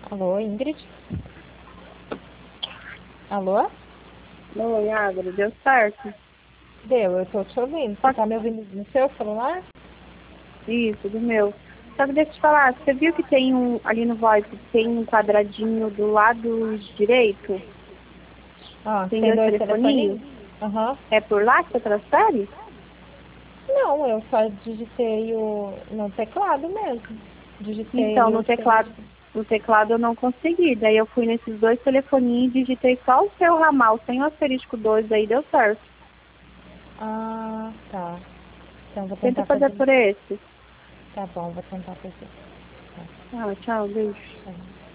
Alô, Ingrid? Alô? Oi, Agro, deu certo? Deu, eu tô te ouvindo. Você tá me ouvindo no seu celular? Isso, do meu. Só que deixa eu te falar, você viu que tem ali no Voice, tem um quadradinho do lado direito? Ah, Tem tem dois dois telefoninhos? telefoninhos? Aham. É por lá que você transfere? Não, eu só digitei no teclado mesmo. Então, Digitei o no seu. teclado eu não consegui. Daí eu fui nesses dois telefoninhos e digitei só o seu ramal, sem o asterisco 2, daí deu certo. Ah, tá. Então vou Tenta tentar fazer fazer. por esse. Tá bom, vou tentar fazer. Ah, tchau, beijo. Tá.